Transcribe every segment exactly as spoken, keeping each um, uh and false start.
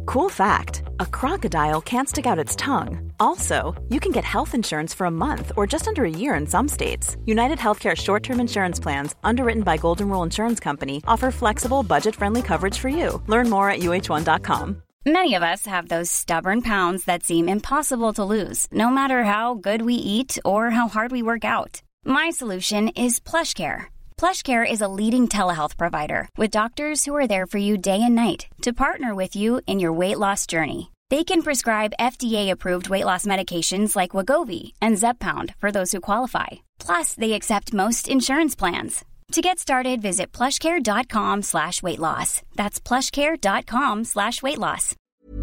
Cool fact, a crocodile can't stick out its tongue. Also, you can get health insurance for a month or just under a year in some states. United Healthcare short-term insurance plans, underwritten by Golden Rule Insurance Company, offer flexible, budget-friendly coverage for you. Learn more at U H one dot com. Many of us have those stubborn pounds that seem impossible to lose, no matter how good we eat or how hard we work out. My solution is PlushCare. PlushCare is a leading telehealth provider with doctors who are there for you day and night to partner with you in your weight loss journey. They can prescribe F D A-approved weight loss medications like Wegovy and Zepbound for those who qualify. Plus, they accept most insurance plans. To get started, visit plushcare.com slash weight loss. That's plushcare.com slash weight loss.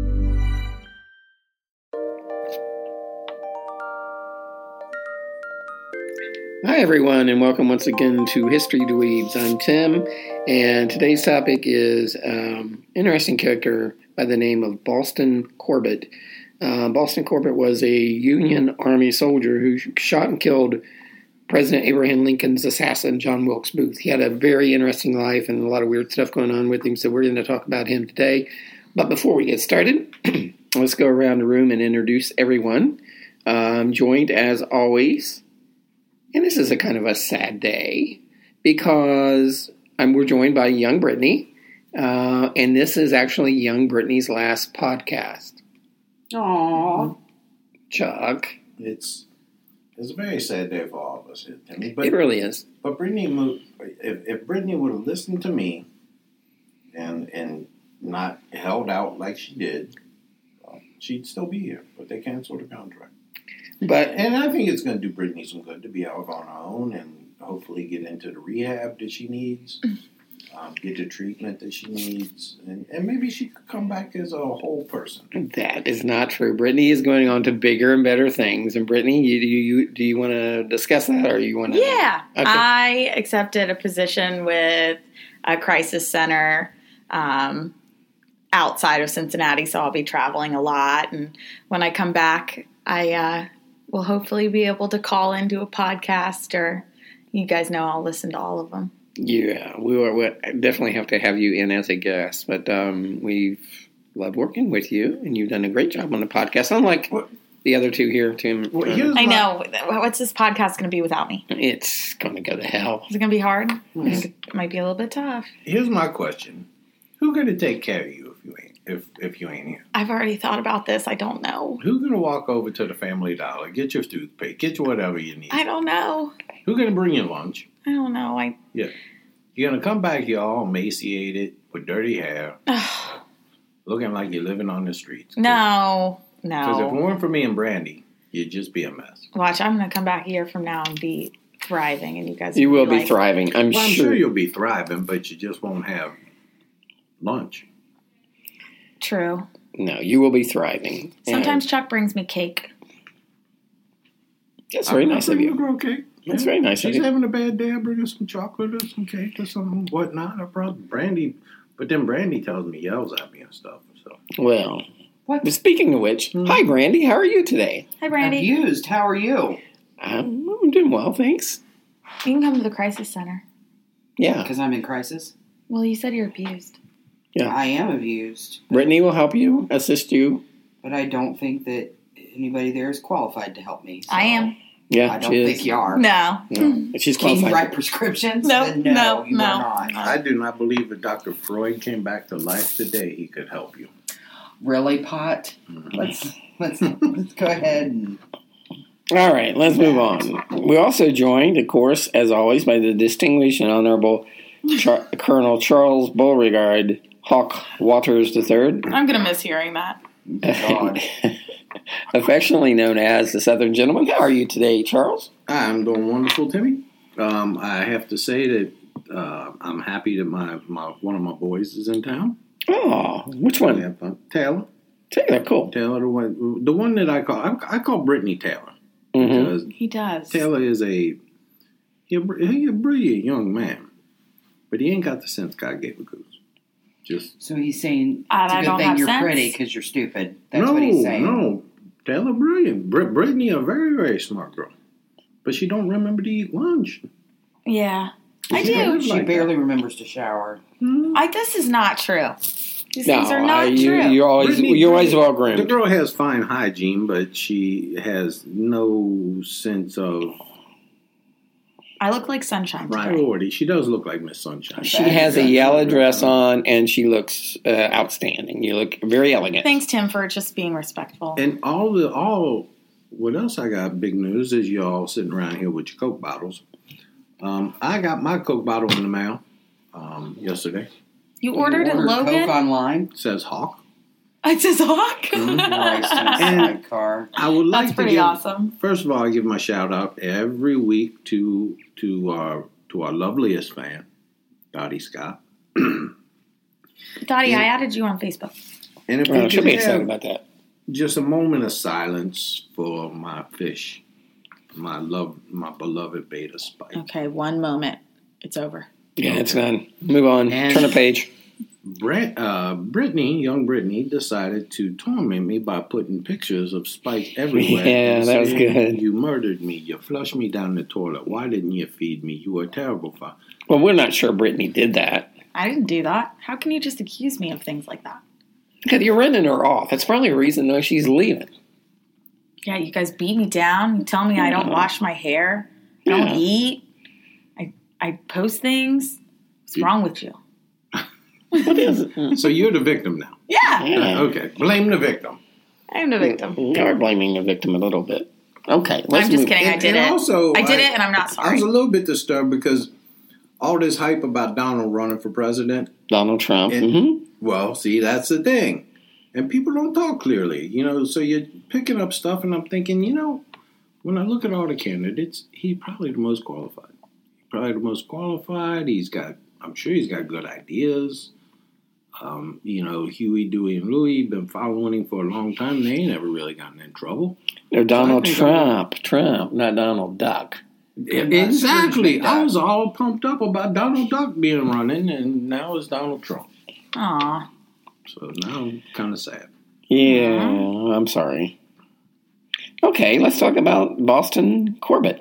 Hi, everyone, and welcome once again to History Dweebs. I'm Tim, and today's topic is um, an interesting character by the name of Boston Corbett. Uh, Boston Corbett was a Union Army soldier who shot and killed President Abraham Lincoln's assassin, John Wilkes Booth. He had a very interesting life and a lot of weird stuff going on with him, so we're going to talk about him today. But before we get started, let's go around the room and introduce everyone. I'm joined, as always, and this is a kind of a sad day, because I'm, we're joined by young Brittany, uh, and this is actually young Brittany's last podcast. Aww. Chuck. It's it's a very sad day for all of us here, Timmy. But, it really is. But Brittany, moved, if, if Brittany would have listened to me and and not held out like she did, well, she'd still be here. But they canceled her contract. But and I think it's going to do Brittany some good to be out on her own and hopefully get into the rehab that she needs, um, get the treatment that she needs, and, and maybe she could come back as a whole person. That is not true. Brittany is going on to bigger and better things. And Brittany, you, do you do you want to discuss that, or you want to? Yeah, okay. I accepted a position with a crisis center um, outside of Cincinnati, so I'll be traveling a lot. And when I come back, I uh, will hopefully be able to call into a podcast, or you guys know I'll listen to all of them. Yeah, we will we'll definitely have to have you in as a guest, but um, we've loved working with you, and you've done a great job on the podcast, unlike what? the other two here, Tim. Well, um, I know. What's this podcast going to be without me? It's going to go to hell. Is it going to be hard? I think it might be a little bit tough. Here's my question. Who's going to take care of you if you ain't if, if you ain't here? I've already thought about this. I don't know. Who's going to walk over to the Family Dollar, get your toothpaste, get you whatever you need? I don't know. Who's going to bring you lunch? I don't know. I Yeah. You're going to come back here all emaciated with dirty hair, looking like you're living on the streets. No. Because if it No. weren't for me and Brandy, you'd just be a mess. Watch, I'm going to come back a year from now and be thriving, and you guys You will be like, thriving, I'm Well, I'm sure. sure you'll be thriving, but you just won't have lunch. True. No, you will be thriving. Sometimes Chuck brings me cake. That's very nice of you. Grow cake. That's very nice of She's you. having a bad day. I bring her some chocolate or some cake or some whatnot. I probably Brandy, but then Brandy tells me, yells at me and stuff. So Well, What? but speaking of which, Hmm. hi, Brandy. How are you today? Hi, Brandy. Abused. How are you? Um, I'm doing well, thanks. You can come to the crisis center. Yeah, Because I'm in crisis. Well, you said you're abused. yeah. I am abused, Brittany will help you, assist you. but I don't think that anybody there is qualified to help me. so I am. Yeah, I don't she think is. you are. No. No, if she's Can you qualified. write prescriptions? No, Then no, no, you no. are not. I do not believe if Doctor Freud came back to life today, he could help you. Really, Pot? Let's let's let's go ahead and. All right, let's move on. We're also joined, of course, as always, by the distinguished and honorable Char- Colonel Charles Beauregard Hawk Waters the third, I'm going to miss hearing that. God. affectionately known as the Southern Gentleman. How are you today, Charles? I'm doing wonderful, Timmy. Um, I have to say that uh, I'm happy that my, my one of my boys is in town. Oh, which We one? have fun. Taylor. Taylor, cool. Taylor, the one, the one that I call, I, I call Brittany Taylor. Mm-hmm. Because He does. Taylor is a, he a, he a brilliant young man. But he ain't got the sense God gave him. Just So he's saying Uh, it's a I good don't thing have you're sense. pretty because you're stupid. That's no, what he's saying. no. Taylor brilliant. Br- Brittany a very, very smart girl. But she don't remember to eat lunch. Yeah. I She do. lives She like barely remembers to shower. that. I This is not true. These No, things are not I, you, true. you're always Brittany- you're always well The groomed. girl has fine hygiene, but she has no sense of I look like sunshine today. priority. She does look like Miss Sunshine. She has a yellow dress on, and she looks uh, outstanding. You look very elegant. Thanks, Tim, for just being respectful. And all the all, what else I got? Big news is y'all sitting around here with your Coke bottles. Um, I got my Coke bottle in the mail um, yesterday. You ordered You it, Logan? Coke online. It says Hawk. It says Hawk. Nice in a And- sidecar. I would like That's to pretty give, awesome. First of all, I give my shout out every week to to our to our loveliest fan, Dottie Scott. Dottie, I added you on Facebook. And if Well, we she'll be could excited have about that. just a moment of silence for my fish, my love, my beloved Beta Spike. Okay, one moment. It's over. Yeah, it's done. Move on. And- Turn a page. Brett, uh, Brittany, young Brittany, decided to torment me by putting pictures of Spike everywhere. Yeah, and that was saying, good. You murdered me. You flushed me down the toilet. Why didn't you feed me? You were a terrible father. Well, we're not sure Brittany did that. I didn't do that. How can you just accuse me of things like that? Because you're running her off. That's probably a reason, though, she's leaving. Yeah, you guys beat me down. You tell me I don't wash my hair. I don't Yeah. eat. I I post things. What's wrong with you? What is it? So you're the victim now. Yeah, Yeah. Okay, blame the victim. I am the victim. You are blaming the victim a little bit. Okay, let's I'm just move. kidding. I And- did and it. also, I did I- it, and I'm not I sorry. was a little bit disturbed because all this hype about Donald running for president. Donald Trump. And- hmm Well, see, that's the thing. And people don't talk clearly, you know, so you're picking up stuff, and I'm thinking, you know, when I look at all the candidates, he's probably the most qualified. Probably the most qualified. He's got, I'm sure he's got good ideas. Um, you know, Huey, Dewey, and Louie been following him for a long time. They ain't never really gotten in trouble. No, Donald I think Trump. Trump, not Donald Duck. Exactly. I Duck. was all pumped up about Donald Duck being running, and now it's Donald Trump. Aw. So now I'm kind of sad. Yeah, I'm sorry. Okay, let's talk about Boston Corbett.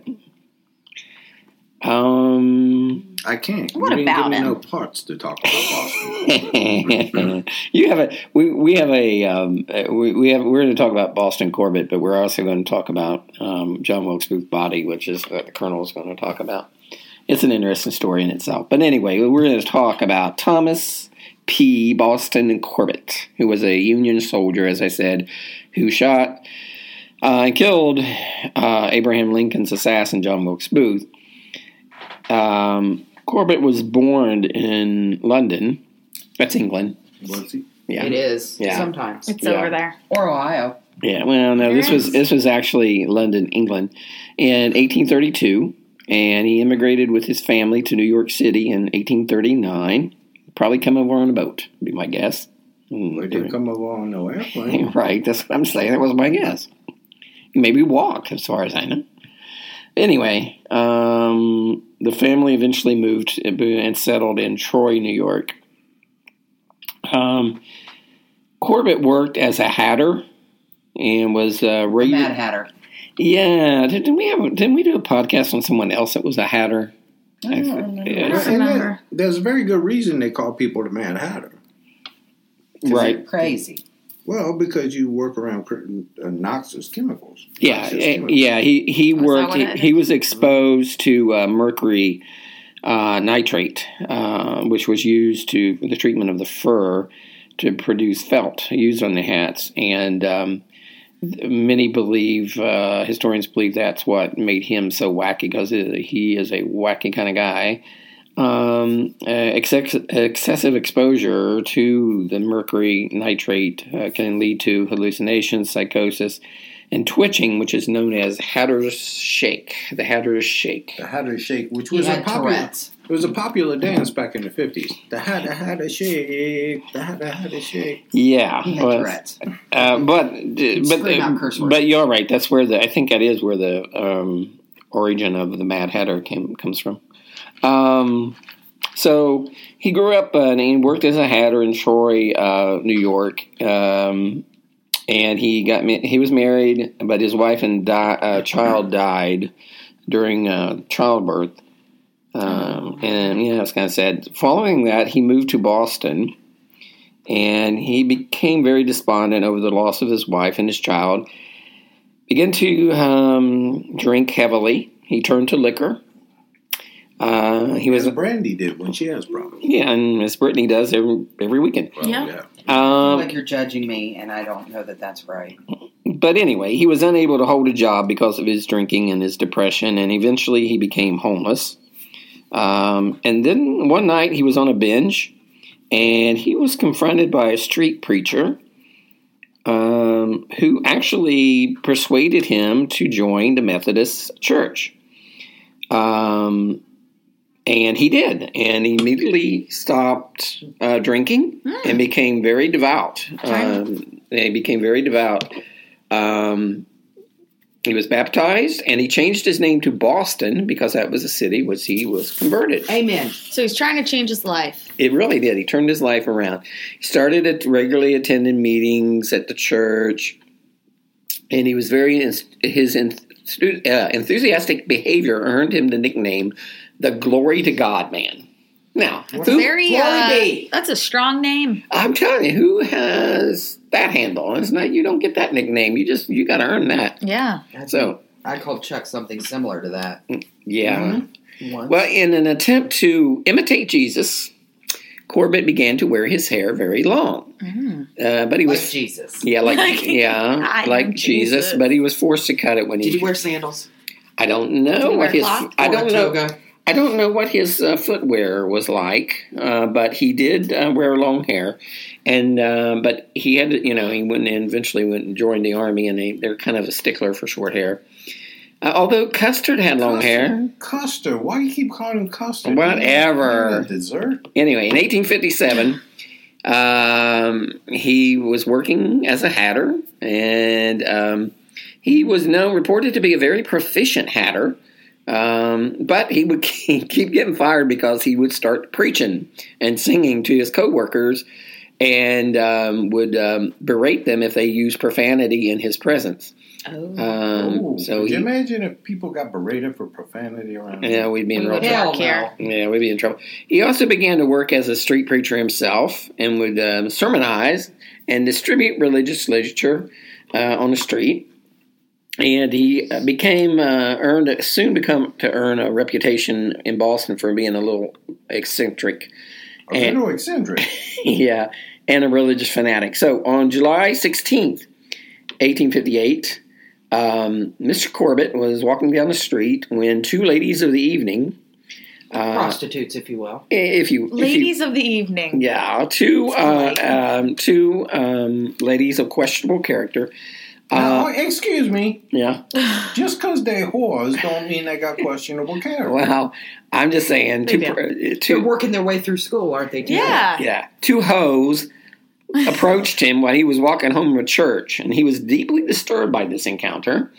Um, I can't. What you didn't about give me him? no parts to talk about Boston. you have a we we have a um, we we have we're going to talk about Boston Corbett, but we're also going to talk about um, John Wilkes Booth's body, which is what the Colonel is going to talk about. It's an interesting story in itself. But anyway, we're going to talk about Thomas P. Boston Corbett, who was a Union soldier, as I said, who shot uh, and killed uh, Abraham Lincoln's assassin, John Wilkes Booth. Um, Corbett was born in London. That's England. Was he? Yeah, It is. Yeah. Sometimes. It's Yeah. over there. Or Ohio. Yeah. Well, no, this was this was actually London, England, in eighteen thirty-two, and he immigrated with his family to New York City in eighteen thirty-nine. Probably come over on a boat, would be my guess. Well, he didn't come over on no airplane. Right, that's what I'm saying. That was my guess. Maybe walked, as far as I know. Anyway, um, the family eventually moved and settled in Troy, New York. Um, Corbett worked as a hatter and was uh, raised. Mad Hatter. Yeah, didn't we have? Didn't we do a podcast on someone else that was a hatter? I don't I- remember. yeah. I don't And remember. there- there's a very good reason they call people the Mad Hatter. 'Cause Right. they're crazy. Well, because you work around cr- uh, noxious chemicals. Yeah, Noxious eh, chemicals. yeah. He he that worked. what He, it he was exposed to uh, mercury uh, nitrate, uh, which was used to for the treatment of the fur to produce felt used on the hats, and um, many believe uh, historians believe that's what made him so wacky because he is a wacky kind of guy. Um, uh, excess, excessive exposure to the mercury nitrate uh, can lead to hallucinations, psychosis, and twitching, which is known as Hatter's Shake. The Hatter's Shake. The Hatter Shake, which He was a had popular, Tourette's. it was a popular dance back in the fifties. The Hatter Hatter Shake, the Hatter Hatter Shake. Yeah, He had but Tourette's. uh, but but Scream out curse words. but you're right. That's where the I think that is where the um, origin of the Mad Hatter came comes from. Um, so he grew up uh, and he worked as a hatter in Troy, uh, New York. Um, and he got ma- he was married, but his wife and di- uh, child died during uh, childbirth. Um, and yeah, it's kind of sad. Following that, he moved to Boston and he became very despondent over the loss of his wife and his child. Began to um, drink heavily. He turned to liquor. Uh, he was As Brandy did when she has problems. Yeah, and as Brittany does every every weekend. Well, Yeah. yeah. I feel Um, like you're judging me, and I don't know that that's right. but anyway, he was unable to hold a job because of his drinking and his depression, and eventually he became homeless. Um, and then one night he was on a binge, and he was confronted by a street preacher um, who actually persuaded him to join the Methodist Church. Um, and he did, and he immediately stopped uh, drinking and became very devout. Um, he became very devout. Um, he was baptized, and he changed his name to Boston because that was a city which he was converted. Amen. So he's trying to change his life. It really did. He turned his life around. He started at regularly attending meetings at the church, and he was very his enth- uh, enthusiastic behavior earned him the nickname the Glory to God Man. Now, That's who- very. glory Uh, be. that's a strong name. I'm telling you, who has that handle? It's not you don't get that nickname. You just you got to earn that. Yeah. So I called Chuck something similar to that. yeah. Mm-hmm. Once. Well, in an attempt to imitate Jesus, Corbett began to wear his hair very long. Uh, but he like was Jesus. yeah, like Like, yeah, I like am Jesus, Jesus. but he was forced to cut it when Did he. he wear sandals? I don't know Did he what wear his. cloth I Or don't a know. toga? I don't know what his uh, footwear was like, uh, but he did uh, wear long hair, and uh, but he had to, you know he went and eventually went and joined the army, and they, they're kind of a stickler for short hair. Uh, although Custard had long hair. Custard. Why you keep calling him Custard? Whatever. He dessert. Anyway, in eighteen fifty-seven, um, he was working as a hatter, and um, he was known, reported to be a very proficient hatter. Um, but he would keep getting fired because he would start preaching and singing to his coworkers, and um, would um, berate them if they used profanity in his presence. Oh. Um, Ooh, so could he, you imagine if people got berated for profanity around here? yeah, we'd be in We real would trouble. Hell work here. no. Yeah, we'd be in trouble. He also began to work as a street preacher himself and would um, sermonize and distribute religious literature uh, on the street. And he uh, became uh, earned soon become to earn a reputation in Boston for being a little eccentric, A and little eccentric. yeah, and a religious fanatic. So on July sixteenth, eighteen fifty-eight, um, Mister Corbett was walking down the street when two ladies of the evening, uh, Prostitutes, if you will. if you, if you Ladies of the evening. yeah, two uh, um, two um, ladies of questionable character. Now, Uh, excuse me. yeah. Just because they're whores don't mean they got questionable character. Well, I'm just saying, They two, do. uh, They're two, working their way through school, aren't they? too? Yeah. yeah, two hoes approached him while he was walking home from church, and he was deeply disturbed by this encounter.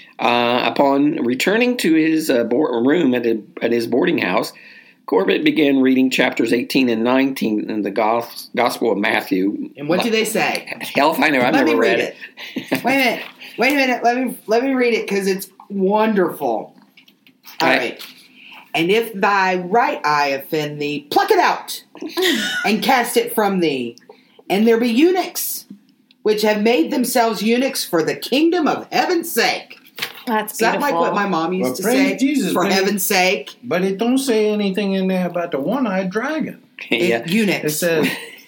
Uh, upon returning to his uh, board, room at, a, at his boarding house, Corbett began reading chapters eighteen and nineteen in the Gos- Gospel of Matthew. And what do they say? Hell if I know, I've Let never me read read it. Wait a minute. Wait a minute. Let me let me read it because it's wonderful. All Right. right. And if thy right eye offend thee, pluck it out and cast it from thee. And there be eunuchs which have made themselves eunuchs for the kingdom of heaven's sake. That's Is that beautiful. like what my mom used Well, to praise say? Jesus, for praise- heaven's sake. But it don't say anything in there about the one-eyed dragon. It- yeah. eunuchs. It says,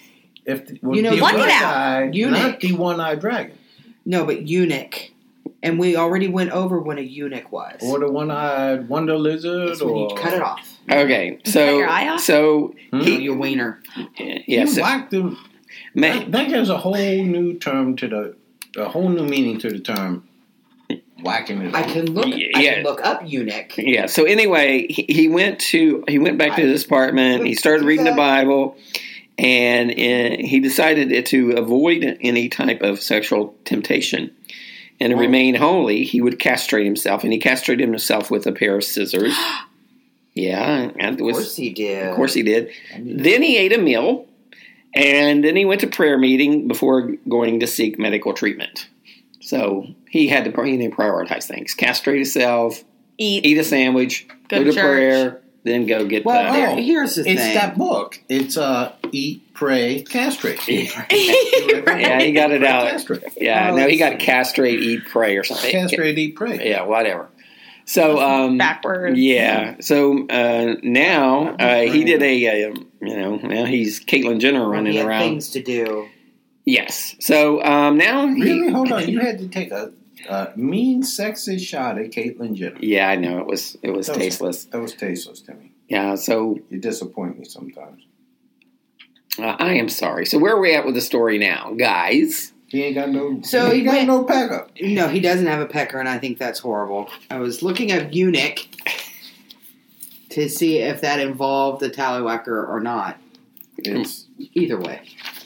if the, well, You know, the pluck it one-eyed, Eunuch. not the one-eyed dragon. No, but eunuch. And we already went over what a eunuch was. Or the one-eyed wonder lizard. That's when you or cut it off. Okay, cut so your eye off? so Hmm? No, he, your wiener. yeah, You so, whack them. man, I think there's a whole new term to the, a whole new meaning to the term whacking it. I can look. I Yeah. can look up eunuch. yeah. So anyway, he, he went to he went back to I- his apartment. He started do reading the that. Bible, and uh, he decided to avoid any type of sexual temptation. And to Wow. remain holy, he would castrate himself, and he castrated himself with a pair of scissors. Yeah, and it Of was, course he did. of course he did. I mean, Then he ate a meal, and then he went to prayer meeting before going to seek medical treatment. So he had to he had to prioritize things: castrate himself, Eat. eat a sandwich, Go go, to to church. prayer, then go get Well, the... there, here's the It's thing. that book. It's uh, Eat, Pray, Castrate. Yeah, he got it out. Castrate. Yeah, Oh, no, he it's- got castrate, eat, pray, or something. Castrate, Eat, Pray. Yeah, whatever. So, um, Backwards. yeah. So uh, now uh, he did a, uh, you know, now he's Caitlyn Jenner running he had around. things to do. Yes. So um, now, he- Really? Hold on. You had to take a, a mean, sexist shot at Caitlyn Jenner. yeah, I know it was it was That was- tasteless. That was tasteless to me. Yeah. So You disappoint me sometimes. uh, I am sorry. So where are we at with the story now, guys? He ain't got no. So he he ain't got went- no backup. No, he doesn't have a pecker, and I think that's horrible. I was looking at Eunuch to see if that involved the tallywhacker or not. It's Either way.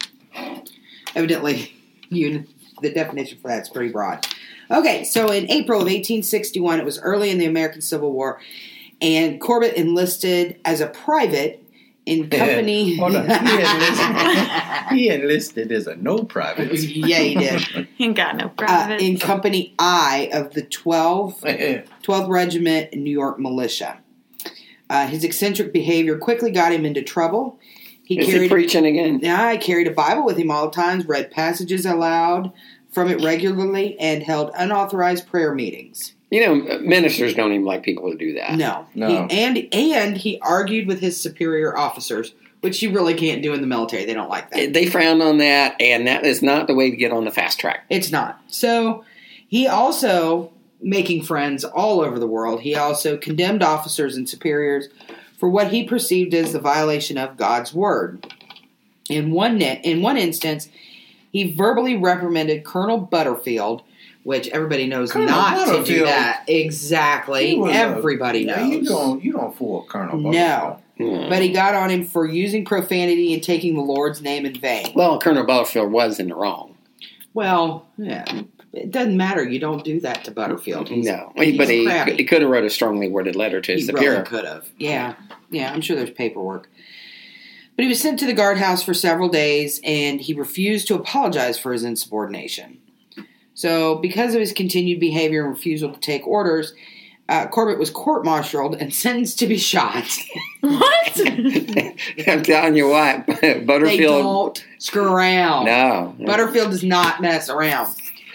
Evidently, eunuch, the definition for that's pretty broad. Okay, so in April of eighteen sixty-one, it was early in the American Civil War, and Corbett enlisted as a private in company... Hold on. He enlisted, he enlisted as a no private. Yeah, he did. Ain't got no Uh, private. in Company I of the twelfth, twelfth Regiment New York Militia. Uh, his eccentric behavior quickly got him into trouble. He Is he carried preaching again? Yeah, I carried a Bible with him all the times, read passages aloud from it regularly, and held unauthorized prayer meetings. You know, ministers don't even like people to do that. No, No. He, and and he argued with his superior officers, which you really can't do in the military. They don't like that. They frown on that, and that is not the way to get on the fast track. It's not. So he also, making friends all over the world, he also condemned officers and superiors for what he perceived as the violation of God's word. In one in one instance, he verbally reprimanded Colonel Butterfield, which everybody knows Colonel not to do Butterfield? that. Exactly. He was a- Everybody Yeah, knows. You don't. You don't fool Colonel. No. Hmm. But he got on him for using profanity and taking the Lord's name in vain. Well, Colonel Butterfield was in the wrong. Well, yeah, it doesn't matter. You don't do that to Butterfield. He's, No, he's but he, crabby. he could have wrote a strongly worded letter to his He superior. really could have. Yeah, yeah. I'm sure there's paperwork. But he was sent to the guardhouse for several days, and he refused to apologize for his insubordination. So, because of his continued behavior and refusal to take orders, uh, Corbett was court-martialed and sentenced to be shot. What? I'm telling you what, They Butterfield. don't screw around. No. Butterfield does not mess around.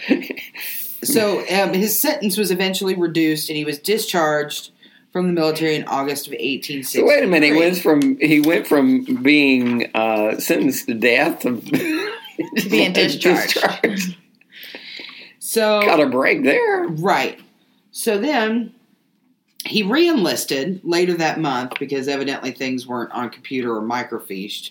So um, his sentence was eventually reduced, and he was discharged from the military in August of eighteen sixty-three. So wait a minute. He went from he went from being uh, sentenced to death to being discharged. discharged. So Got a break there. right. So then he re-enlisted later that month because evidently things weren't on computer or microfiched,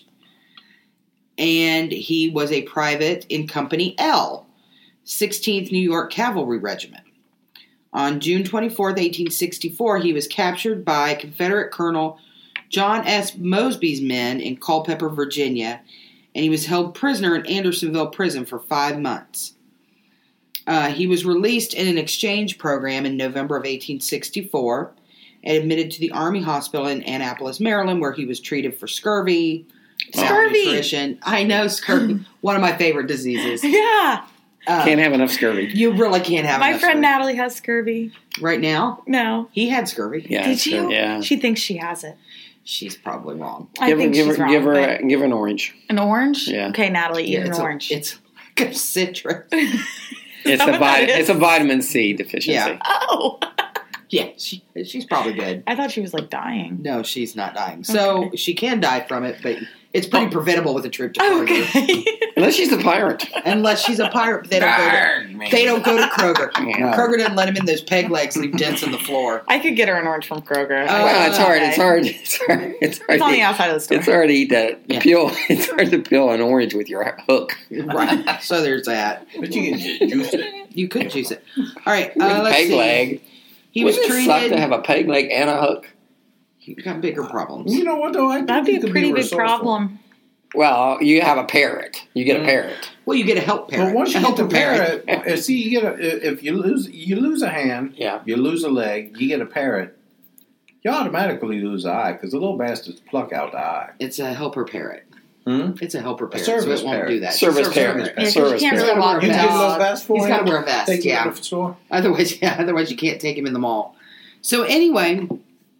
and he was a private in Company L, sixteenth New York Cavalry Regiment. On June twenty-fourth, eighteen sixty-four, he was captured by Confederate Colonel John S. Mosby's men in Culpeper, Virginia, and he was held prisoner in Andersonville Prison for five months. Uh, he was released in an exchange program in November of eighteen sixty-four and admitted to the Army Hospital in Annapolis, Maryland, where he was treated for scurvy, Scurvy. malnutrition. I know scurvy, one of my favorite diseases. Yeah. Uh, Can't have enough scurvy. you really can't have My enough friend scurvy. Natalie has scurvy. Right now, No. he had scurvy. Yeah. Did so- you? Yeah. She thinks she has it. She's probably wrong. I give her, think give she's her, wrong. give her, but- give her an orange. An orange? Yeah. Okay, Natalie, eat Yeah, an it's orange. A, it's like a citrus. It's that a what that vit- is? It's a vitamin C deficiency. Yeah. Oh. Yeah, she, she's probably good. I thought she was like dying. No, she's not dying. So Okay. she can die from it, but it's pretty preventable with a trip to Oh, Kroger. okay. Unless she's a pirate. Unless she's a pirate, they don't go to, they don't go to Kroger. Yeah. Kroger doesn't let him in those peg legs, leave dents in the floor. I could get her an orange from Kroger. Oh, Well, it's hard. okay. It's hard. It's hard. It's hard. It's on to- the outside of the store. It's hard to eat that Yeah. peel. It's hard to peel an orange with your hook. Right. So there's that. But you can just juice it. You could juice it. All right. With Uh, a let's peg see. leg. He was Wouldn't it suck to treated. have a peg leg and a hook? He got bigger problems. You know what though? I think That'd be you a could pretty big resourceful. problem. Well, you have a parrot. You get a parrot. Well, you get a help parrot. But once you a get the helper parrot. parrot, uh, see, you get a, if you lose, you lose a hand, Yeah. you lose a leg, you get a parrot, you automatically lose an eye because the little bastards pluck out the eye. It's a helper parrot. Hmm? It's a helper parrot. service so it won't parrot. do that. Service It's a parrot. service Yeah, 'cause Service you can't parrot. really walk You He's get a gotta little wear a vest for He's him? got to wear a vest. Take him Yeah. to the store. Otherwise, yeah. Otherwise, you can't take him in the mall. So anyway,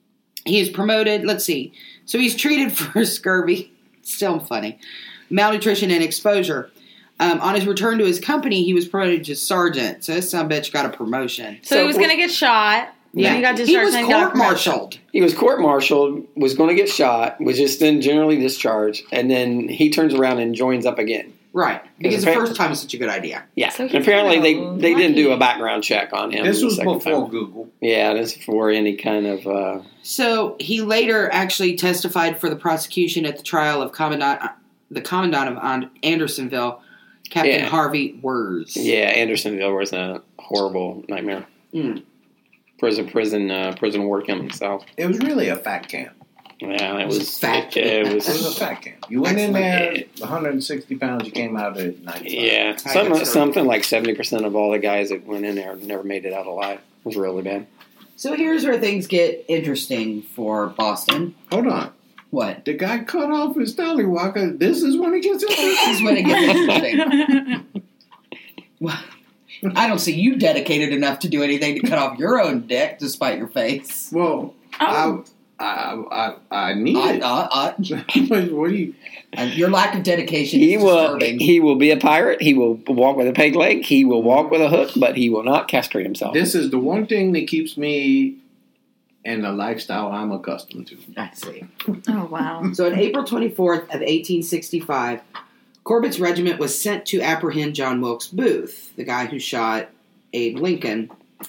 He is promoted. Let's see. So he's treated for scurvy. Still funny. Malnutrition and exposure. Um, on his return to his company, he was promoted to sergeant. So this son of a bitch got a promotion. So, so he was going to get shot. Yeah, then he got he was and court-martialed. He was court-martialed, was going to get shot, was just then generally discharged, and then he turns around and joins up again. Right. Because the first time is such a good idea. Yeah. So and apparently they, they didn't do a background check on him. This was before time. Google. Yeah, this is before any kind of... Uh, so he later actually testified for the prosecution at the trial of Commandant, the Commandant of Andersonville, Captain yeah. Harvey Wurz. Yeah, Andersonville was a horrible nightmare. Mm. Prison, prison, uh, prison war camp south. It was really a fat camp. Yeah, it was fat. It, it, was, it was a fat camp. You went in there, one hundred sixty pounds. You came out at ninety-five. Yeah, something, something like seventy percent of all the guys that went in there never made it out alive. It was really bad. So here's where things get interesting for Boston. Hold on. What? The guy cut off his tallywhacker. This is when it gets interesting. This is when it gets interesting. Well, I don't see you dedicated enough to do anything to cut off your own dick, despite your face. Well, oh. I, I, I, I need I, it. I, I, what do you? And your lack of dedication he is will, disturbing. He will be a pirate. He will walk with a peg leg. He will walk with a hook, but he will not castrate himself. This is the one thing that keeps me in the lifestyle I'm accustomed to. I see. Oh, wow. So on April twenty-fourth of eighteen sixty-five, Corbett's regiment was sent to apprehend John Wilkes Booth, the guy who shot Abe Lincoln,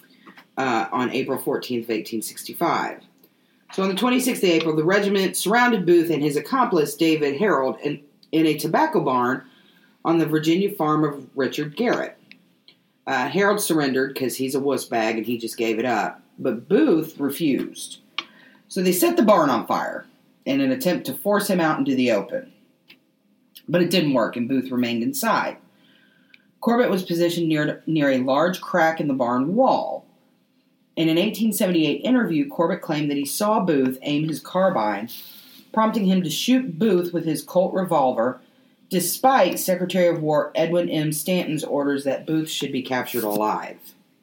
uh, on April fourteenth of eighteen sixty-five. So on the twenty-sixth of April, the regiment surrounded Booth and his accomplice, David Harold, in, in a tobacco barn on the Virginia farm of Richard Garrett. Uh, Harold surrendered because he's a wuss bag and he just gave it up. But Booth refused. So they set the barn on fire in an attempt to force him out into the open. But it didn't work, and Booth remained inside. Corbett was positioned near, near a large crack in the barn wall. In an eighteen seventy-eight interview, Corbett claimed that he saw Booth aim his carbine, prompting him to shoot Booth with his Colt revolver, despite Secretary of War Edwin M. Stanton's orders that Booth should be captured alive.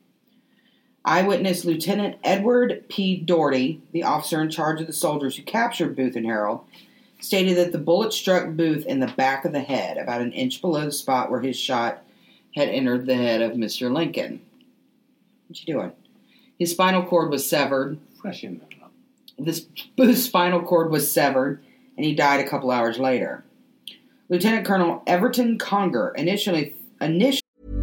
Eyewitness Lieutenant Edward P. Doherty, the officer in charge of the soldiers who captured Booth and Harold, stated that the bullet struck Booth in the back of the head, about an inch below the spot where his shot had entered the head of Mister Lincoln. What you doing? His spinal cord was severed. Freshen that up. This Booth's spinal cord was severed, and he died a couple hours later. Lieutenant Colonel Everton Conger initially initially.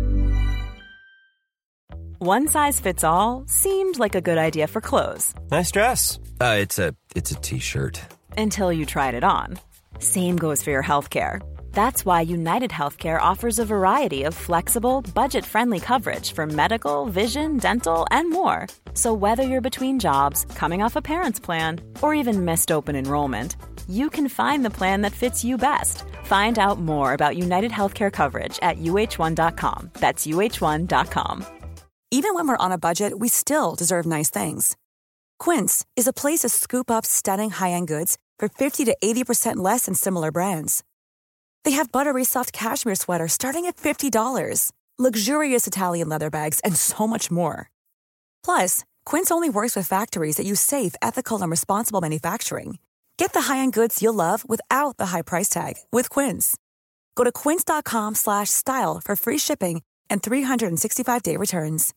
One size fits all seemed like a good idea for clothes. Nice dress. Uh, it's a it's a t-shirt. Until you tried it on. Same goes for your healthcare. That's why United Healthcare offers a variety of flexible, budget-friendly coverage for medical, vision, dental, and more. So whether you're between jobs, coming off a parent's plan, or even missed open enrollment, you can find the plan that fits you best. Find out more about United Healthcare coverage at U H one dot com. That's U H one dot com. Even when we're on a budget, we still deserve nice things. Quince is a place to scoop up stunning high-end goods for fifty to eighty percent less than similar brands. They have buttery soft cashmere sweaters starting at fifty dollars, luxurious Italian leather bags, and so much more. Plus, Quince only works with factories that use safe, ethical, and responsible manufacturing. Get the high-end goods you'll love without the high price tag with Quince. Go to quince.com slash style for free shipping and three sixty-five day returns.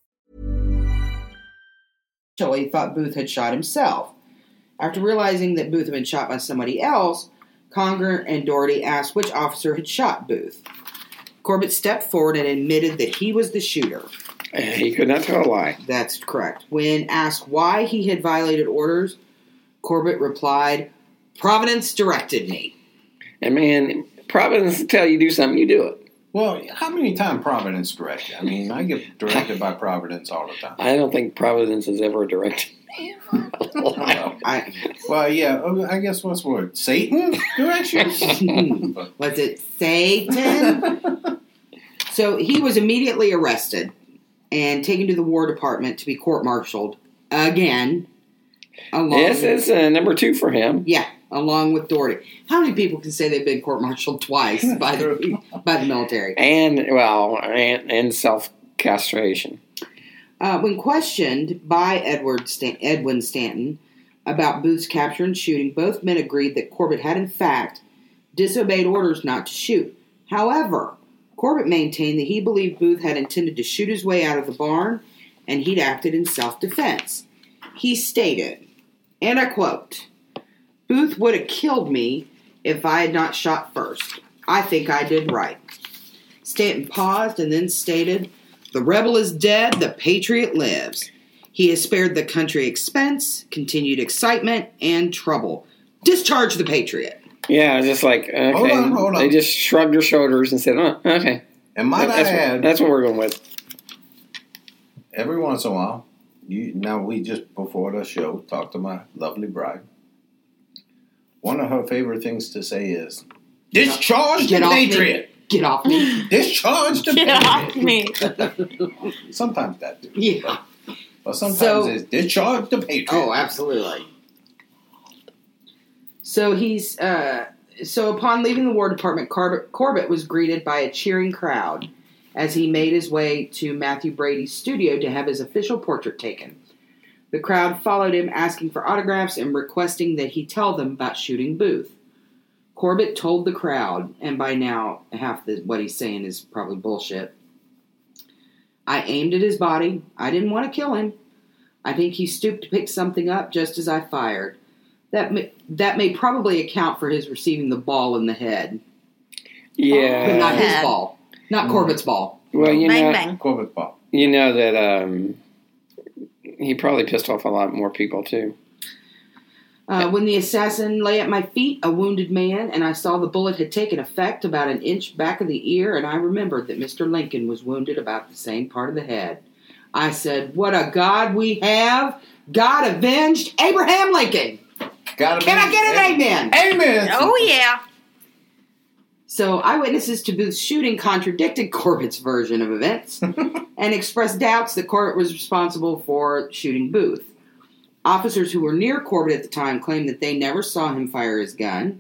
He thought Booth had shot himself. After realizing that Booth had been shot by somebody else, Conger and Doherty asked which officer had shot Booth. Corbett stepped forward and admitted that he was the shooter. And he could not tell a lie. That's correct. When asked why he had violated orders, Corbett replied, "Providence directed me." And man, Providence tell you do something, you do it. Well, how many times Providence directs you? I mean, I get directed by Providence all the time. I don't think Providence has ever directed me. well, I, well, yeah, I guess what's what? Satan directs you? Was it Satan? So he was immediately arrested and taken to the War Department to be court-martialed again. This is uh, number two for him. Yeah, along with Doherty. How many people can say they've been court-martialed twice by the by the military? And, well, and, and self-castration. Uh, when questioned by Edward Stan- Edwin Stanton, about Booth's capture and shooting, both men agreed that Corbett had, in fact, disobeyed orders not to shoot. However, Corbett maintained that he believed Booth had intended to shoot his way out of the barn, and he'd acted in self-defense. He stated, and I quote, "Booth would have killed me if I had not shot first. I think I did right." Stanton paused and then stated, "The rebel is dead, the patriot lives. He has spared the country expense, continued excitement, and trouble. Discharge the patriot." Yeah, just like, okay. Hold on, hold on. They just shrugged their shoulders and said, oh, okay. And might that's, I add, what, that's what we're going with. Every once in a while, you now we just, before the show, talked to my lovely bride. One of her favorite things to say is, discharge Get the off patriot. Me. Get off me. Discharge the Get off patriot. me. Sometimes that do. Yeah. But sometimes So- it's discharge the patriot. Oh, absolutely. So he's uh, so upon leaving the War Department, Corbett, Corbett was greeted by a cheering crowd as he made his way to Matthew Brady's studio to have his official portrait taken. The crowd followed him, asking for autographs and requesting that he tell them about shooting Booth. Corbett told the crowd, and by now half the, what he's saying is probably bullshit, "I aimed at his body. I didn't want to kill him. I think he stooped to pick something up just as I fired. That may, that may probably account for his receiving the ball in the head. Yeah. But not his Head. ball. Not Corbett's ball." Well, you Bang, know, bang. Corbett Ball. you know that um, he probably pissed off a lot more people, too. Uh, when the assassin lay at my feet, a wounded man, and I saw the bullet had taken effect about an inch back of the ear, and I remembered that Mister Lincoln was wounded about the same part of the head. I said, "What a God we have! God avenged Abraham Lincoln!" Gotta Can be- I get an amen? Amen. Oh, yeah. So, eyewitnesses to Booth's shooting contradicted Corbett's version of events and expressed doubts that Corbett was responsible for shooting Booth. Officers who were near Corbett at the time claimed that they never saw him fire his gun.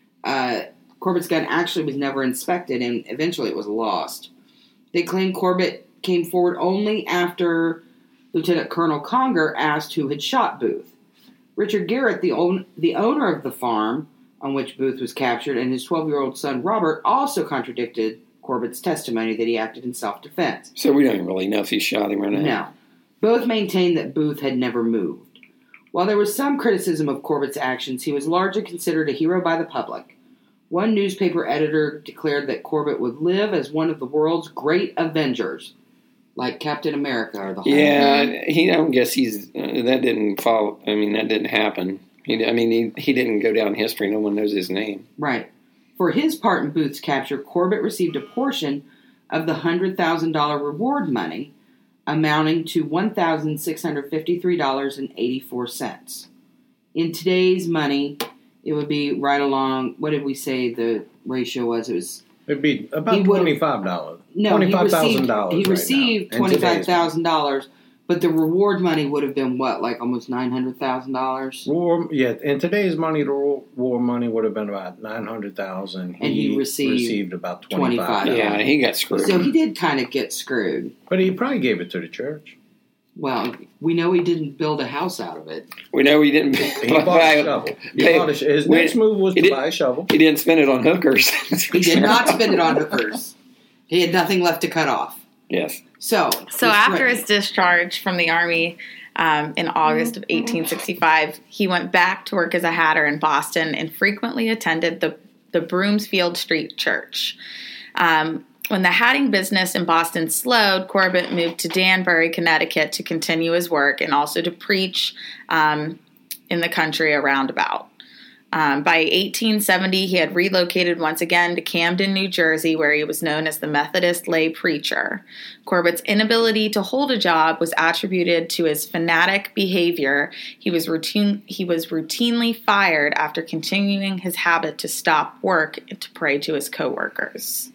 Uh, Corbett's gun actually was never inspected, and eventually it was lost. They claimed Corbett came forward only after Lieutenant Colonel Conger asked who had shot Booth. Richard Garrett, the, own, the owner of the farm on which Booth was captured, and his twelve-year-old son Robert also contradicted Corbett's testimony that he acted in self-defense. So we don't really know if he shot him or not. No. Both maintained that Booth had never moved. While there was some criticism of Corbett's actions, he was largely considered a hero by the public. One newspaper editor declared that Corbett would live as one of the world's great avengers, like Captain America or the Hulk. Yeah, he. I don't guess he's. Uh, that didn't fall. I mean, that didn't happen. He. I mean, he. He didn't go down history. No one knows his name. Right. For his part in Booth's capture, Corbett received a portion of the one hundred thousand dollars reward money, amounting to one thousand six hundred fifty-three dollars and eighty-four cents. In today's money, it would be right along. What did we say the ratio was? It was. It'd be about He would've- twenty-five dollars. No, twenty-five thousand he dollars. received, he right received now, in twenty-five today's thousand dollars, but the reward money would have been what, like almost nine hundred thousand dollars? War, yeah, in today's money, the war, war money would have been about nine hundred thousand. And he received about twenty-five. twenty-five. Yeah, he got screwed. So he did kind of get screwed. But he probably gave it to the church. Well, we know he didn't build a house out of it. we know he didn't. He bought a shovel. He pay- bought a sh- his we- next move was he to did- buy a shovel. He didn't spend it on hookers. He did not spend it on hookers. He had nothing left to cut off. Yes. So, So it's after right. his discharge from the Army um, in August of eighteen sixty-five, he went back to work as a hatter in Boston and frequently attended the, the Broomsfield Street Church. Um, when the hatting business in Boston slowed, Corbett moved to Danbury, Connecticut to continue his work and also to preach um, in the country around about. Um, by eighteen seventy, he had relocated once again to Camden, New Jersey, where he was known as the Methodist lay preacher. Corbett's inability to hold a job was attributed to his fanatic behavior. He was routine, he was routinely fired after continuing his habit to stop work to pray to his coworkers.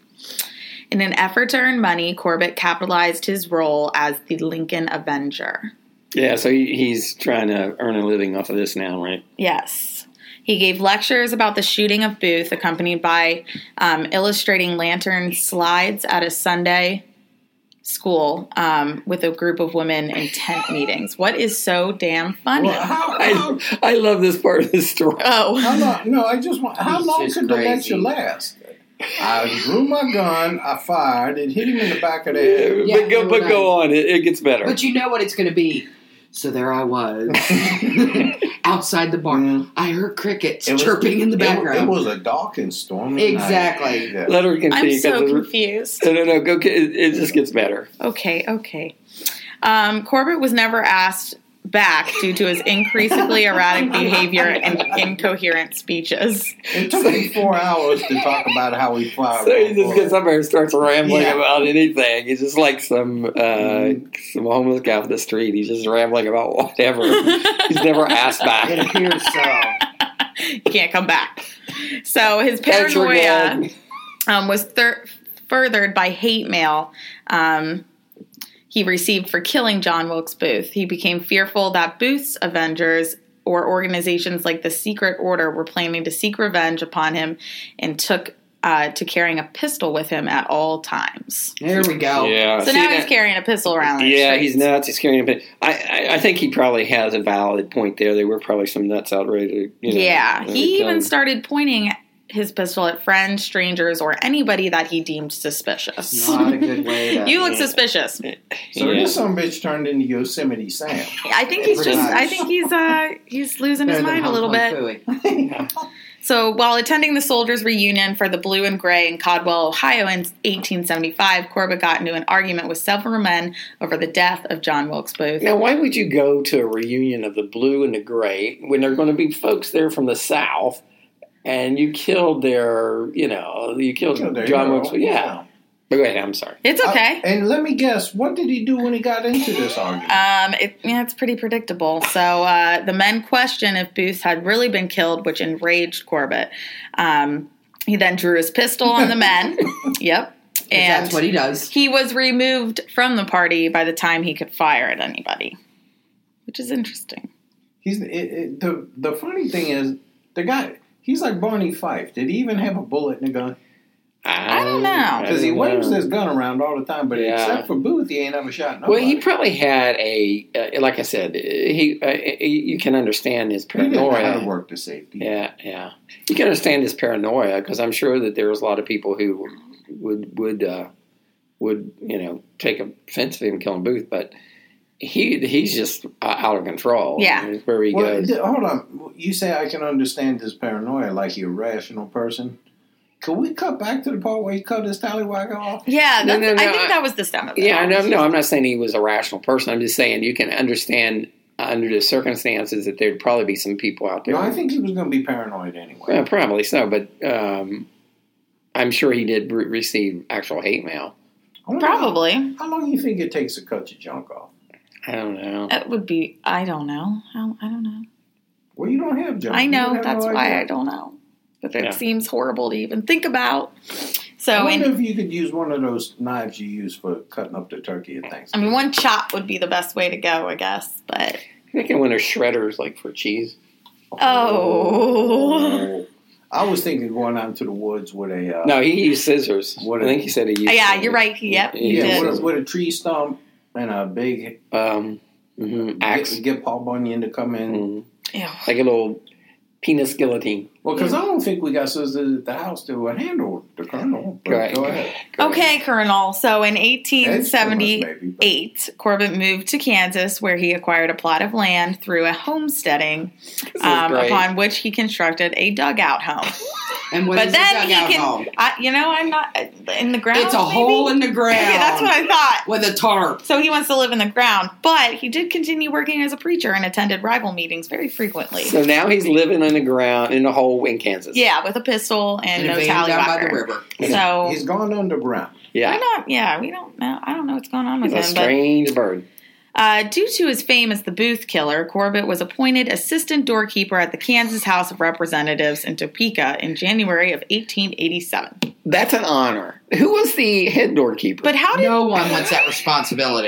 In an effort to earn money, Corbett capitalized his role as the Lincoln Avenger. Yeah, so he, he's trying to earn a living off of this now, right? Yes. He gave lectures about the shooting of Booth, accompanied by um, illustrating lantern slides at a Sunday school um, with a group of women in tent meetings. What is so damn funny? Well, how, how, I, I love this part of the story. oh. how long, no, I just want, how He's long just could the crazy. lecture last? I drew my gun, I fired, it hit him in the back of the head. Yeah, but go, but go on. It, it gets better. But you know what it's going to be. So there I was, outside the barn. Mm. I heard crickets It was- chirping in the it- background. It, was a dark and stormy Exactly. night. Yeah. Let her I'm continue. so 'cause it- confused. No, no, no. Go. It, it just gets better. Okay, okay. Um, Corbett was never asked back due to his increasingly erratic behavior and incoherent speeches. It took me four hours to talk about how he fired. So he just gets up there and starts rambling Yeah. about anything. He's just like some uh, Mm. some homeless guy off the street. He's just rambling about whatever. He's never asked It back. appears so. He can't come back. So his Thanks for paranoia going. um, was thir- furthered by hate mail um, he received for killing John Wilkes Booth. He became fearful that Booth's Avengers or organizations like the Secret Order were planning to seek revenge upon him and took uh, to carrying a pistol with him at all times. There we go. Yeah. So See, now that- he's carrying a pistol around. in the Yeah, streets. he's nuts. He's carrying a pin. I, I, I think he probably has a valid point there. There were probably some nuts out ready to, you know. Yeah, ready to he kill even him. started pointing his pistol at friends, strangers, or anybody that he deemed suspicious. Not a good way to... You look suspicious. So Yeah. this some bitch turned into Yosemite Sam. I think he's Pretty just. much. I think he's. Uh, he's losing his Better than mind a little Hong bit. Kong Phooey. So while attending the soldiers' reunion for the Blue and Gray in Caldwell, Ohio in eighteen seventy-five, Corbett got into an argument with several men over the death of John Wilkes Booth. Now, why would you go to a reunion of the blue and the gray when there are going to be folks there from the South, and you killed their, you know, you killed, Killed their John hero. Wilkes? Yeah. But go ahead. I'm sorry. It's okay. Uh, and let me guess, what did he do when he got into this argument? Um, it, yeah, it's pretty predictable. So uh, the men questioned if Booth had really been killed, which enraged Corbett. Um, he then drew his pistol on the men. Yep. And That's what he does. he was removed from the party by the time he could fire at anybody, which is interesting. He's it, it, the the funny thing is the guy. He's like Barney Fife. Did he even have a bullet in the gun? I don't know. Because he don't waves know. his gun around all the time, but Yeah. except for Booth, he ain't ever shot nobody. Well, he probably had a, uh, like I said, he. Uh, you can understand his He didn't know how to paranoia. work the safety. Yeah, yeah. You can understand his paranoia because I'm sure that there was a lot of people who would would uh, would you know take offense to him killing Booth, but he he's just uh, out of control. Yeah. I mean, where he Well, goes. th- hold on. You say I can understand his paranoia like you're a rational person. Could we cut back to the part where he cut his tallywhacker off? Yeah, No, that's, no, no, I think I- that was the stem of it. Yeah, no, no, I'm not saying he was a rational person. I'm just saying you can understand under the circumstances that there'd probably be some people out there. No, I think he was going to be paranoid anyway. Well, probably so, but um, I'm sure he did re- receive actual hate mail. I wonder Probably. How, how long do you think it takes to cut your junk off? I don't know. It would be, I don't know. I, I don't know. Well, you don't have junk. I You know, have that's no why idea. I don't know. But it Yeah. seems horrible to even think about. So, I wonder and, if you could use one of those knives you use for cutting up the turkey at I Thanksgiving. mean, one chop would be the best way to go, I guess. But, I think when they're shredders, like for cheese. oh. I was thinking going out into the woods with a uh, No, he used scissors. What I a- think he said he used. Yeah, scissors. you're right. Yep, He you yeah, did. with a, with a tree stump and a big Um, mhm, axe, Get, get Paul Bunyan to come in. Mhm. Ew. like a little penis guillotine. Well, because I don't think we got scissors at the house to handle the colonel. But Right. Go ahead. Okay, Colonel. So in eighteen Edge seventy-eight, Corbett moved to Kansas, where he acquired a plot of land through a homesteading, is um, great. upon which he constructed a dugout home. And what But is then a he dugout can, home? I, you know, I'm not in the ground. It's a maybe? hole in the ground. Yeah, that's what I thought. With a tarp. So he wants to live in the ground, but he did continue working as a preacher and attended rival meetings very frequently. So now he's living in the ground in a hole in Kansas. Yeah, with a pistol and, In a no van down by the tallywhacker. river. So He's gone underground. yeah. we're not. Yeah, we don't know. I don't know what's going on with He's a him. But strange bird. uh, due to his fame as the Booth Killer, Corbett was appointed assistant doorkeeper at the Kansas House of Representatives in Topeka in January of eighteen eighty-seven. That's an honor. Who was the head doorkeeper? But how did No one wants that responsibility.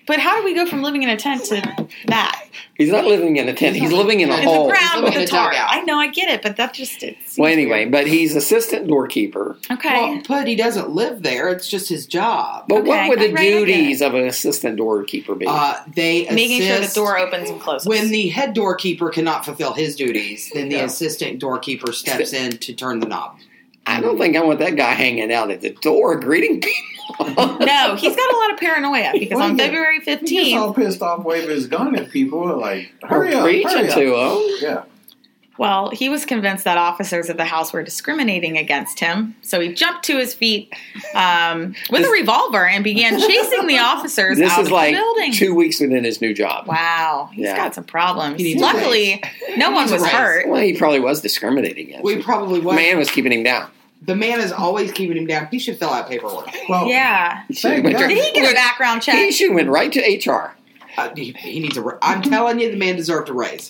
But how do we go from living in a tent to that? He's not living in a tent. He's living in a It's hole. a ground with living a in a tarp. dugout. I know, I get it, but that just it seems Well, anyway, weird. but he's assistant doorkeeper. Okay. Well, but he doesn't live there. It's just his job. But what Okay, would the right, I get duties of an assistant doorkeeper be? Uh, they Making sure the assist- door opens and closes. When the head doorkeeper cannot fulfill his duties, then the Yeah. assistant doorkeeper steps in to turn the knob. I don't think I want that guy hanging out at the door greeting people. No, he's got a lot of paranoia because Well, on yeah. February He gets fifteenth, all pissed off, waving his gun at people, like, Or hurry up, preaching hurry up. to him. Yeah. well, he was convinced that officers at the house were discriminating against him. So he jumped to his feet um, with This- a revolver and began chasing the officers This out is of like the building. two weeks within his new job. Wow, he's Yeah. got some problems. He needs a Luckily, no one needs a was raise. hurt. Well, he probably was discriminating against We him. probably The was. man was keeping him down. The man is always keeping him down. He should fill out paperwork. Well, Yeah. thank Went God. Did he get a background He check? should have went right to H R. Uh, he, he needs a. ra- I'm telling you, the man deserved a raise.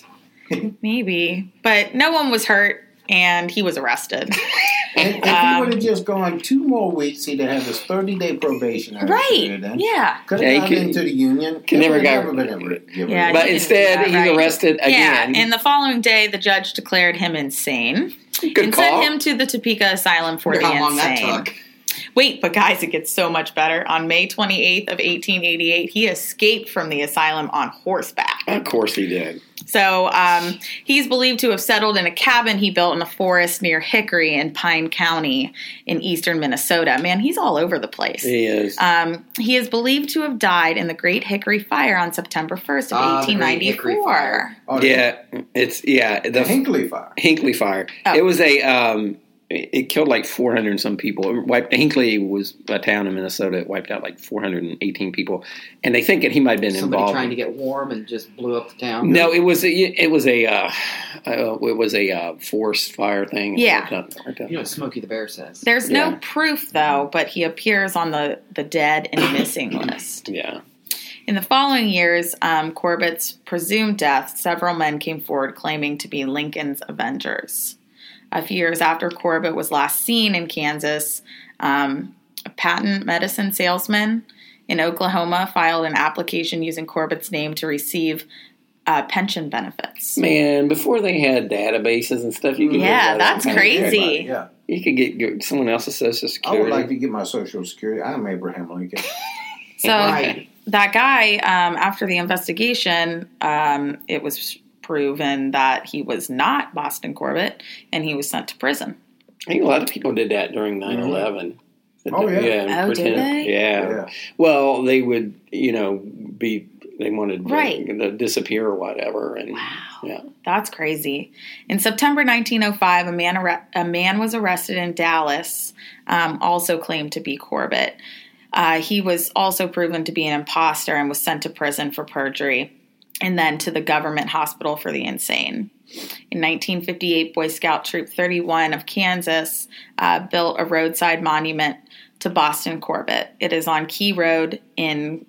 Maybe. But no one was hurt, and he was arrested. And if Um, he would have just gone two more weeks, he'd have had his thirty-day probationary Right. period in. Yeah. Could Yeah, he have gotten could- into the union. could never It would got- never been able to give Yeah, it. But he didn't instead, do that, he's right. arrested again. Yeah, and the following day, the judge declared him insane Good and call. sent him to the Topeka Asylum for Wonder the how long that insane. took. Wait, but guys, it gets so much better. On May twenty-eighth of eighteen eighty-eight, he escaped from the asylum on horseback. Of course he did. So um, he's believed to have settled in a cabin he built in a forest near Hickory in Pine County in eastern Minnesota. Man, he's all over the place. He is. Um, he is believed to have died in the Great Hickory Fire on September first of Ah, the Great Hickory eighteen ninety-four. Fire. Oh, yeah, it's yeah. The The Hinckley fire. Hinckley fire. Oh. It was a. Um, it it killed like four hundred and some people. It wiped, Hinckley was a town in Minnesota. It wiped out like four hundred eighteen people, and they think that he might have been Somebody involved. trying to get warm and just blew up the town. No, it was a, it was a uh, uh, it was a uh, forest fire thing. Yeah. You know what Smokey the Bear says? There's Yeah. no proof, though, but he appears on the, the dead and missing list. Yeah. In the following years, um, Corbett's presumed death, several men came forward claiming to be Lincoln's avengers. A few years after Corbett was last seen in Kansas, um, a patent medicine salesman in Oklahoma filed an application using Corbett's name to receive uh, pension benefits. Man, before they had databases and stuff, you could Yeah, get that's that. crazy. Yeah. You could get, get someone else's social I security. would like to get my Social Security. I'm Abraham Lincoln. So Right. that guy, um, after the investigation, um, it was proven that he was not Boston Corbett, and he was sent to prison. I think a lot of people did that during nine eleven. Oh, yeah. Oh, did they? Yeah. Yeah. Well, they would, you know, be they wanted Right. to, to disappear or whatever, and Wow. yeah. That's crazy. In September nineteen oh five, a man arre- a man was arrested in Dallas, um, also claimed to be Corbett. Uh, he was also proven to be an imposter and was sent to prison for perjury, and then to the government hospital for the insane. In nineteen fifty-eight, Boy Scout Troop thirty-one of Kansas uh, built a roadside monument to Boston Corbett. It is on Key Road in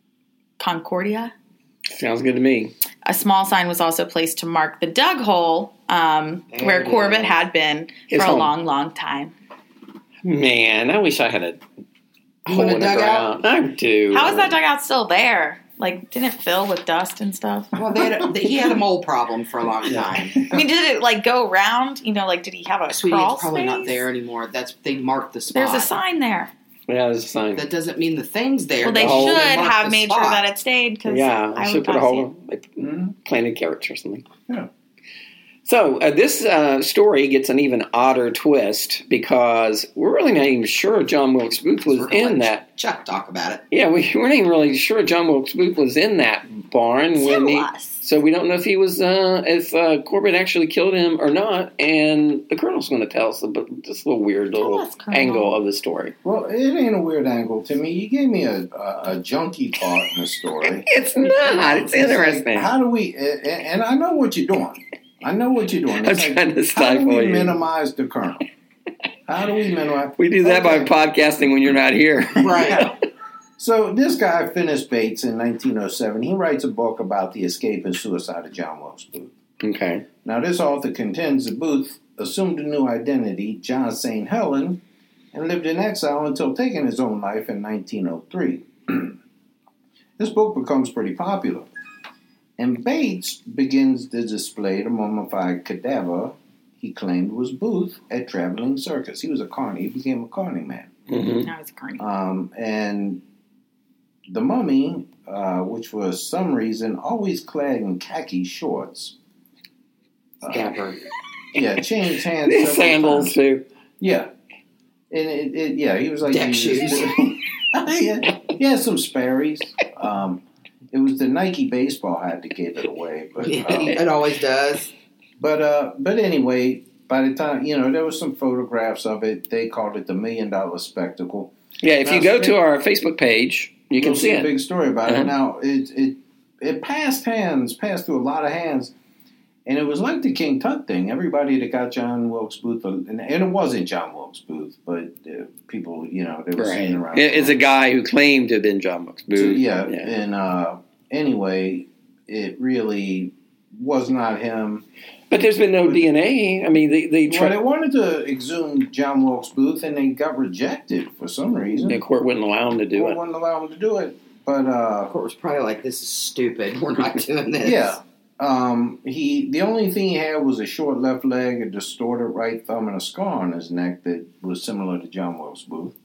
Concordia. Sounds good to me. A small sign was also placed to mark the dug hole um, There where it Corbett is. had been His for home. a long, long time. Man, I wish I had a You hole want a in the dugout? ground. I do. How is that dugout still there? Like, didn't it fill with dust and stuff? Well, they had a, they, he had a mole problem for a long time. I mean, did it like go around? You know, like did he have a Sweetie, crawl it's probably space? not there anymore. That's they marked the spot. There's a sign there. Yeah, there's a sign. That doesn't mean the thing's there. Well, they hole. should They marked have the made sure spot. that it stayed. Cause Yeah, I I should would put a not see hole, like Mhm. planted carrots or something. Yeah. So uh, this uh, story gets an even odder twist because we're really not even sure John Wilkes Booth was We're gonna in let that. Chuck talk about it. Yeah, we we're not even really sure John Wilkes Booth was in that barn when Tell he. us. So we don't know if he was uh, if uh, Corbett actually killed him or not, and the Colonel's going to tell us about this little weird little us, Colonel. angle of the story. Well, it ain't a weird angle to me. You gave me a, a, a junky part in the story. It's not. It's It's like, interesting. how do we? And, and I know what you're doing. I know what you're doing. I'm It's like, trying to how do stifle we you. minimize the Colonel? How do we minimize? We do that Okay. by podcasting when you're not here. Right. So this guy, Finis Bates, in nineteen oh seven, he writes a book about the escape and suicide of John Wilkes Booth. Okay. Now, this author contends that Booth assumed a new identity, John Saint Helen, and lived in exile until taking his own life in nineteen oh three. This book becomes pretty popular. And Bates begins to display the mummified cadaver he claimed was Booth at Traveling Circus. He was a carny. He became a carny man. Mm-hmm. Now he's a carny. Um, and the mummy, uh, which for some reason always clad in khaki shorts. Scamper. Uh, yeah, changed hands. Sandals, times. too. Yeah. And it, it, yeah, he was like... Deck he shoes. yeah, he had some Sperry's. Um, it was the Nike baseball hat that gave it away. But, Yeah, um, it always does. But uh, but anyway, by the time, you know, there was some photographs of it. They called it the Million Dollar Spectacle. Yeah, if now, you go so to our Facebook page, you can see a it. big story about uh-huh. it. Now, it, it, it passed hands, passed through a lot of hands. And it was like the King Tut thing. Everybody that got John Wilkes Booth, and, and it wasn't John Wilkes Booth, but uh, people, you know, they were right. sitting around. It's a guy who claimed to have been John Wilkes Booth. So, yeah, yeah, and uh, anyway, it really was not him. But there's been no D N A. I mean, they they Well, tried. they wanted to exhume John Wilkes Booth, and they got rejected for some reason. The court wouldn't allow him to do Court it. wouldn't allow him to do it. But uh, The court was probably like, this is stupid. We're not doing this. yeah, um, he the only thing he had was a short left leg, a distorted right thumb, and a scar on his neck that was similar to John Wilkes Booth.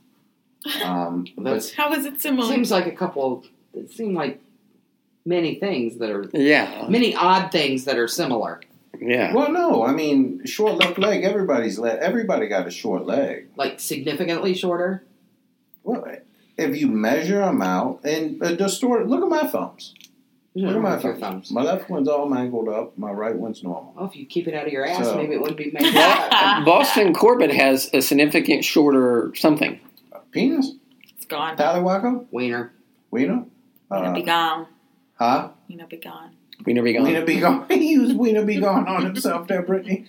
Um, That's, How is it similar? seems like a couple, it seemed like many things that are, Yeah, many odd things that are similar. yeah. well, no, I mean, short left leg. Everybody's le- everybody got a short leg. Like significantly shorter. Well, if you measure them out and uh, distort, look at my thumbs. Look at my Your thumbs. thumbs. My left one's all mangled up. My right one's normal. Oh, if you keep it out of your ass, So- maybe it wouldn't be made up. Boston Corbett has a significant shorter something. Penis? It's gone. Tallywhacker? Wiener. Wiener? Wiener be gone. Huh? Wiener be gone. Wiener be gone. Wiener be gone. He used Wiener be gone on himself there, Brittany.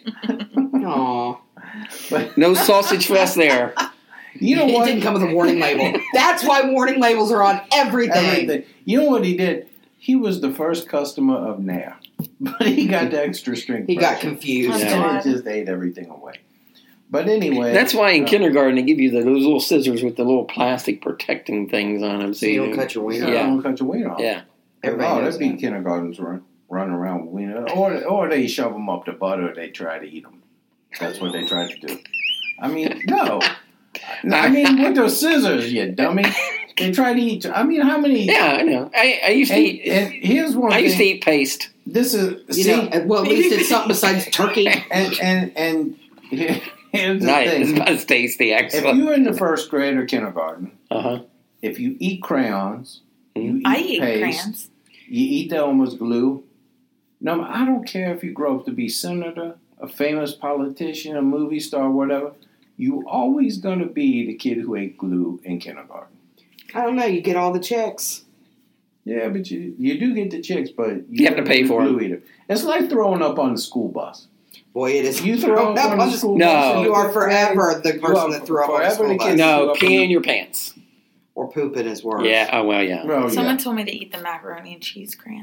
Aw. But No sausage fest there. you know It what? didn't come with a warning label. That's why warning labels are on everything. Everything. You know what he did? He was the first customer of Nair. But he got the extra strength. He got pressure. confused. Yeah. And it just ate everything away. But anyway. That's why in uh, kindergarten they give you the, those little scissors with the little plastic protecting things on them. So you don't cut your wiener Yeah. Yeah. Don't cut your wiener off. Yeah. Everybody Oh, knows that'd be that. kindergartens run, running around with wiener. Or, or they shove them up to butter. They try to eat them. That's what they try to do. I mean, no. I mean, with those scissors, you dummy. They try to eat. I mean, how many? Yeah, I know. I, I used to And, eat. and here's one. I thing. used to eat paste. This is You see, know, well, at least it's something besides turkey. and and and here- here's the Nice. It's thing. not as tasty, If actually. you're in the first grade or kindergarten, Uh huh. if you eat crayons, you eat I eat paste, crayons. you eat Elmer's glue. No, I don't care if you grow up to be senator, a famous politician, a movie star, whatever. You always gonna be the kid who ate glue in kindergarten. I don't know. You get all the chicks. Yeah, but you you do get the chicks, but you, You have to pay for glue them. eater. It's like throwing up on the school bus. Boy, it is. You throw up on the school No. bus. and You are it's forever the You person are that threw up on the forever school the bus. kid No, who threw up pee on- in your pants. Or pooping is worse. Yeah. Oh well. Yeah. Oh, Someone yeah. told me to eat the macaroni and cheese crayon.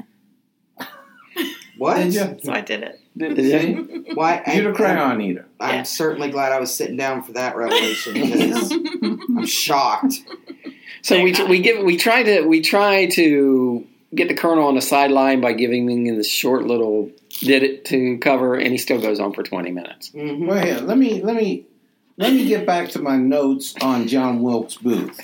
What? Did you? So I did it. Did, Yeah. see? Why? You're the I'm- crayon eater. I'm Yeah. certainly glad I was sitting down for that revelation because I'm shocked. So we we give we try to we try to get the Colonel on the sideline by giving him this short little did it to cover, and he still goes on for twenty minutes. Mm-hmm. Well, here, let me let me let me get back to my notes on John Wilkes Booth.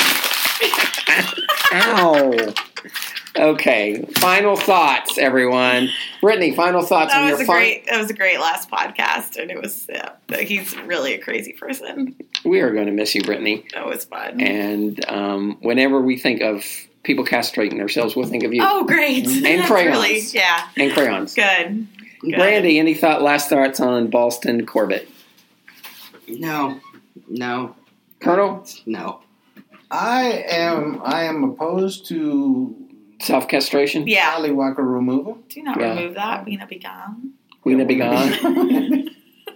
Ow. Okay. Final thoughts, everyone. Brittany, final thoughts on That your was a fin- great. That was a great last podcast, and it was. Yeah, he's really a crazy person. We are going to miss you, Brittany. That was fun. And um, whenever we think of people castrating themselves, we'll think of you. Oh, great! And That's crayons. Really, yeah, And crayons. good. Good. Brandy, any thought? Last thoughts on Boston Corbett? No. No. Colonel, No. I am I am opposed to self castration. Yeah. Tallywhacker removal. Do not Yeah. remove that. Weena be gone. Weena be gone.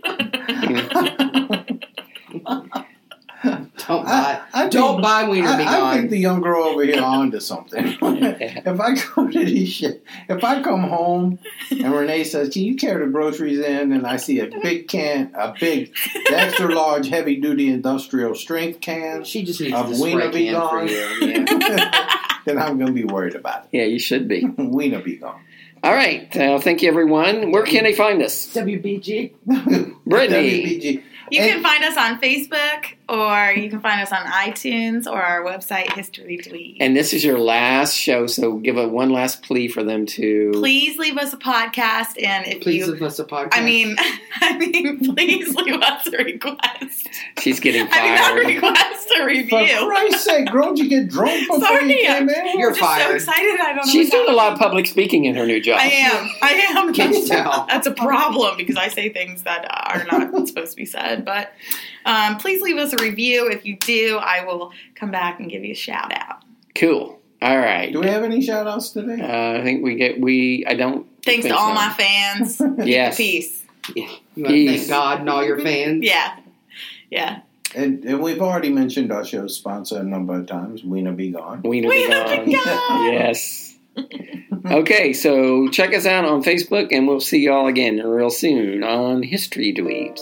Don't buy. I, I don't think, buy Wiener I, Be I Gone. think the young girl over here onto something. If I go to these shit, if I come home and Renee says, "Can you carry the groceries in?" and I see a big can, a big, extra large, heavy duty industrial strength can She just needs of the Wiener spray Be can for Gone. you. Yeah. then I'm going to be worried about it. Yeah, you should be. Weena be gone. All right. Uh, thank you, everyone. Where can they find us? W B G. Brittany. W B G. You And- can find us on Facebook, or you can find us on iTunes, or our website, History Dweebs. And this is your last show, so give a one last plea for them to. Please leave us a podcast, and if Please you, leave us a podcast. I mean, I mean, please leave us a request. She's getting I mean, not fired. a request, a For review. Christ's sake, girl, did you get drunk before Sorry, you came in? You're I'm just so fired. excited. I don't know. She's what's doing a lot of happening. public speaking in her new job. I am. I am. Can you tell? That's a problem because I say things that are not supposed to be said. But um, please leave us a review. If you do, I will come back and give you a shout out. Cool. All right. Do we have any shout outs today? Uh, I think we get, we, I don't. Thanks think to all so. my fans. Yes. Peace. You want to Peace. thank God and all your fans? Yeah. Yeah. And, and we've already mentioned our show's sponsor a number of times, Weena Be Gone. Weena Weena Be Be Gone. Gone. Yes. Okay, so check us out on Facebook, and we'll see y'all again real soon on History Dweebs.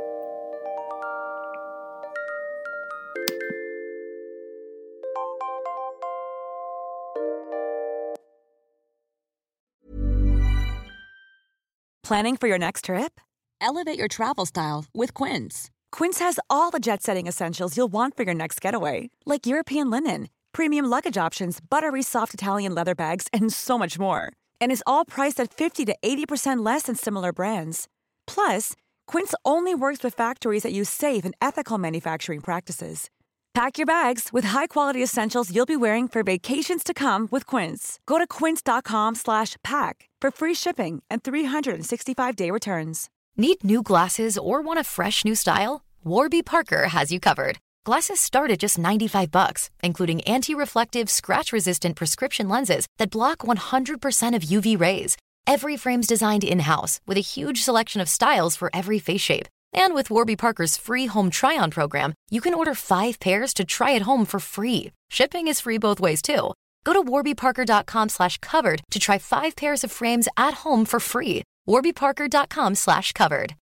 Planning for your next trip? Elevate your travel style with Quince. Quince has all the jet-setting essentials you'll want for your next getaway, like European linen, premium luggage options, buttery soft Italian leather bags, and so much more. And is all priced at fifty to eighty percent less than similar brands. Plus, Quince only works with factories that use safe and ethical manufacturing practices. Pack your bags with high-quality essentials you'll be wearing for vacations to come with Quince. Go to quince.com slash pack for free shipping and three sixty-five day returns. Need new glasses or want a fresh new style? Warby Parker has you covered. Glasses start at just ninety-five bucks, including anti-reflective, scratch-resistant prescription lenses that block one hundred percent of U V rays. Every frame's designed in-house with a huge selection of styles for every face shape. And with Warby Parker's free home try-on program, you can order five pairs to try at home for free. Shipping is free both ways, too. Go to warbyparker.com slash covered to try five pairs of frames at home for free. warbyparker.com slash covered.